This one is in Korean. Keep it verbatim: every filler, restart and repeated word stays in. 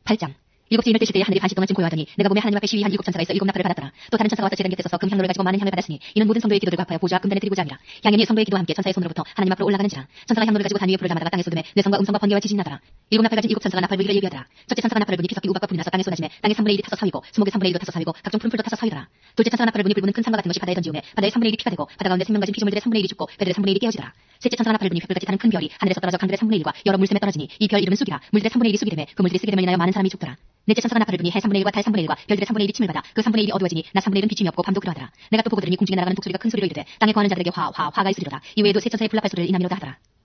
팔 장. 일곱째 이멸 때 시대에 하늘이 반시 동안 쯤 고요하더니 내가 몸에 하나님 앞에 시위한 일곱 천사가 있어 일곱 나팔을 받았더라. 또 다른 천사가 와서 제단 곁에 서서 금 향로를 가지고 많은 향을 받았으니 이는 모든 성도의 기도들과 합하여 보좌 금단에 드리고자 함이라. 향연이 성도의 기도와 함께 천사의 손으로부터 하나님 앞으로 올라가는지라. 천사가 향로를 가지고 단 위에 불을 담아다가 땅에 쏟음에 뇌성과 음성과 번개와 지진이 나더라. 일곱 나팔 가진 일곱 천사가 나팔 불기를 예비하더라. 첫째 천사가 나팔을 부니 피석기 우박과 불이 나서 땅에 쏟아지매 땅의 삼분의 일이 타서 사위고 수목의 삼분의 일도 타서 사위고 각종 푸른 풀도 타서 사위더라. 둘째 천사가 나팔을 부니 불 부는 큰 산과 같은 것이 바다에 던지오매 바다의 삼분의 일이 피가 되고 바다 가운데 생명 가진 피조물들의 삼분의 일이 죽고 배들의 삼분의 일이 깨어지더라. 셋째 천사가 나팔을 부니 횃불같이 타는 큰 별이 하늘에서 떨어져 강들의 삼분의 일과 여러 물샘에 떨어지니 이 별 이름은 쑥이라. 물들의 삼분의 일이 쑥이 되매 그 물들이 쓰게 되면 인하여 많은 사람이 죽더라. 넷째 천사가 나팔을 부니 해 삼분의 일과 달 삼분의 일과 별들의 삼분의 일이 침을 받아 그 삼분의 일이 어두워지니 낮 삼분의 일은 비침이 없고 밤도 그러하더라. 내가 또 보고 들으니 궁중에 날아가는 독수리가 큰 소리로 이르되 땅에 거하는 자들에게 화 화 화가 있으리로다. 이외에도 세 천사의 불나팔 소리를 인하미로다 하더라.